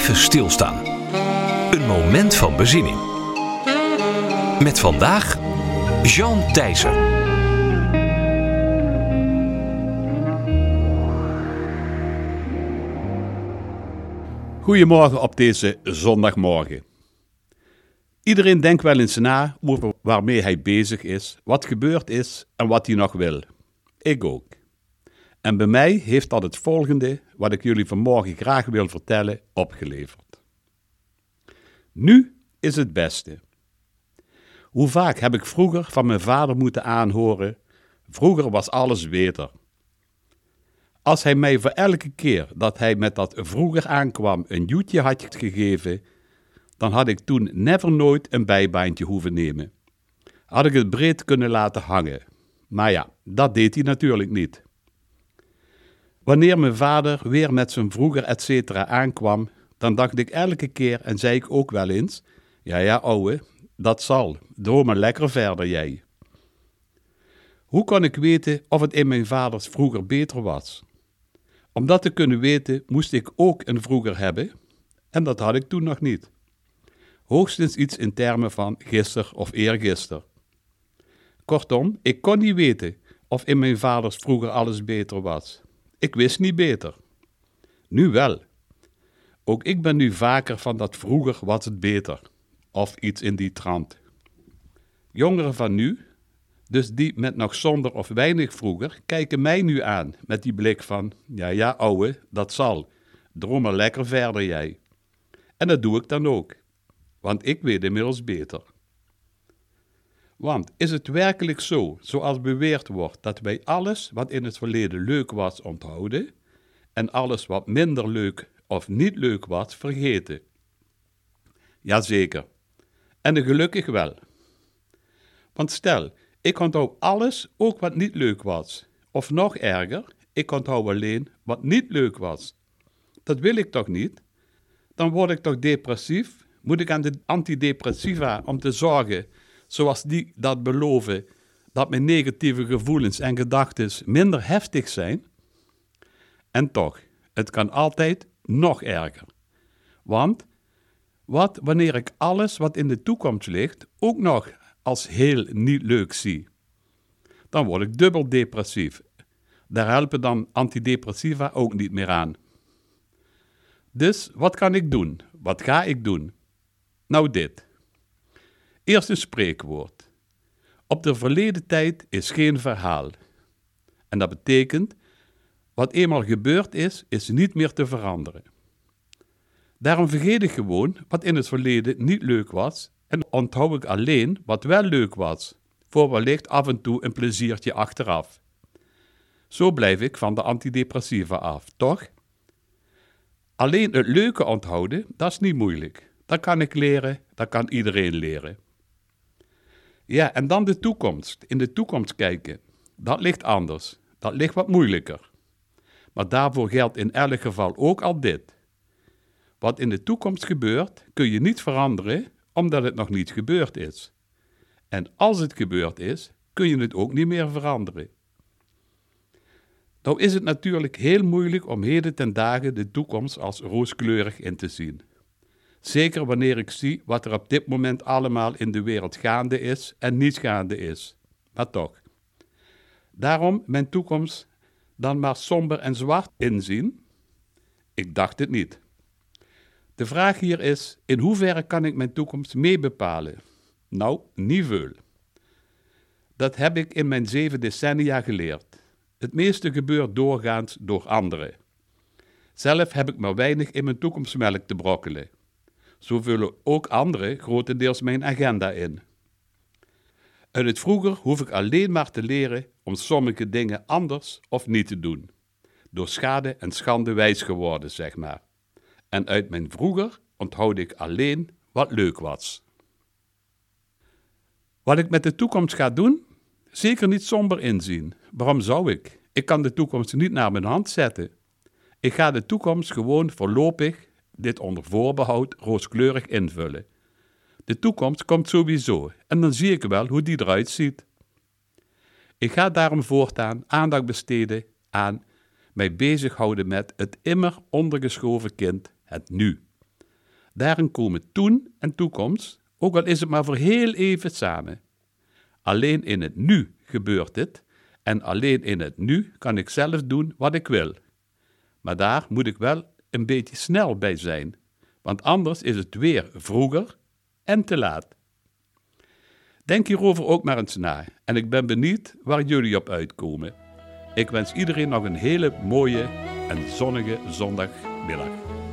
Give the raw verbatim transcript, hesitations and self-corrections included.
Even stilstaan. Een moment van bezinning. Met vandaag Jean Thijssen. Goedemorgen op deze zondagmorgen. Iedereen denkt wel eens na over waarmee hij bezig is, wat gebeurd is en wat hij nog wil. Ik ook. En bij mij heeft dat het volgende, wat ik jullie vanmorgen graag wil vertellen, opgeleverd. Nu is het beste. Hoe vaak heb ik vroeger van mijn vader moeten aanhoren, vroeger was alles beter. Als hij mij voor elke keer dat hij met dat vroeger aankwam een joetje had gegeven, dan had ik toen never nooit een bijbaantje hoeven nemen. Had ik het breed kunnen laten hangen. Maar ja, dat deed hij natuurlijk niet. Wanneer mijn vader weer met zijn vroeger et cetera aankwam, dan dacht ik elke keer en zei ik ook wel eens, ja ja ouwe, dat zal, droom maar lekker verder jij. Hoe kon ik weten of het in mijn vaders vroeger beter was? Om dat te kunnen weten moest ik ook een vroeger hebben en dat had ik toen nog niet. Hoogstens iets in termen van gister of eergister. Kortom, ik kon niet weten of in mijn vaders vroeger alles beter was. Ik wist niet beter. Nu wel. Ook ik ben nu vaker van dat vroeger was het beter. Of iets in die trant. Jongeren van nu, dus die met nog zonder of weinig vroeger, kijken mij nu aan met die blik van, ja ja ouwe, dat zal. Droom maar lekker verder jij. En dat doe ik dan ook. Want ik weet inmiddels beter. Want is het werkelijk zo, zoals beweerd wordt, dat wij alles wat in het verleden leuk was onthouden en alles wat minder leuk of niet leuk was vergeten? Jazeker. En gelukkig wel. Want stel, ik onthoud alles, ook wat niet leuk was. Of nog erger, ik onthoud alleen wat niet leuk was. Dat wil ik toch niet? Dan word ik toch depressief? Moet ik aan de antidepressiva om te zorgen, zoals die dat beloven, dat mijn negatieve gevoelens en gedachten minder heftig zijn? En toch, het kan altijd nog erger. Want, wat wanneer ik alles wat in de toekomst ligt ook nog als heel niet leuk zie? Dan word ik dubbel depressief. Daar helpen dan antidepressiva ook niet meer aan. Dus, wat kan ik doen? Wat ga ik doen? Nou dit. Eerst een spreekwoord. Op de verleden tijd is geen verhaal. En dat betekent, wat eenmaal gebeurd is, is niet meer te veranderen. Daarom vergeet ik gewoon wat in het verleden niet leuk was en onthoud ik alleen wat wel leuk was, voor wellicht af en toe een pleziertje achteraf. Zo blijf ik van de antidepressiva af, toch? Alleen het leuke onthouden, dat is niet moeilijk. Dat kan ik leren, dat kan iedereen leren. Ja, en dan de toekomst. In de toekomst kijken. Dat ligt anders. Dat ligt wat moeilijker. Maar daarvoor geldt in elk geval ook al dit. Wat in de toekomst gebeurt, kun je niet veranderen, omdat het nog niet gebeurd is. En als het gebeurd is, kun je het ook niet meer veranderen. Nou is het natuurlijk heel moeilijk om heden ten dagen de toekomst als rooskleurig in te zien. Zeker wanneer ik zie wat er op dit moment allemaal in de wereld gaande is en niet gaande is. Maar toch. Daarom mijn toekomst dan maar somber en zwart inzien? Ik dacht het niet. De vraag hier is, in hoeverre kan ik mijn toekomst meebepalen? Nou, niet veel. Dat heb ik in mijn zeven decennia geleerd. Het meeste gebeurt doorgaans door anderen. Zelf heb ik maar weinig in mijn toekomstmelk te brokkelen. Zo vullen ook anderen grotendeels mijn agenda in. Uit het vroeger hoef ik alleen maar te leren om sommige dingen anders of niet te doen. Door schade en schande wijs geworden, zeg maar. En uit mijn vroeger onthoud ik alleen wat leuk was. Wat ik met de toekomst ga doen? Zeker niet somber inzien. Waarom zou ik? Ik kan de toekomst niet naar mijn hand zetten. Ik ga de toekomst gewoon voorlopig, dit onder voorbehoud, rooskleurig invullen. De toekomst komt sowieso en dan zie ik wel hoe die eruit ziet. Ik ga daarom voortaan aandacht besteden aan mij bezighouden met het immer ondergeschoven kind, het nu. Daarin komen toen en toekomst, ook al is het maar voor heel even samen. Alleen in het nu gebeurt dit en alleen in het nu kan ik zelf doen wat ik wil. Maar daar moet ik wel een beetje snel bij zijn, want anders is het weer vroeger en te laat. Denk hierover ook maar eens na en ik ben benieuwd waar jullie op uitkomen. Ik wens iedereen nog een hele mooie en zonnige zondagmiddag.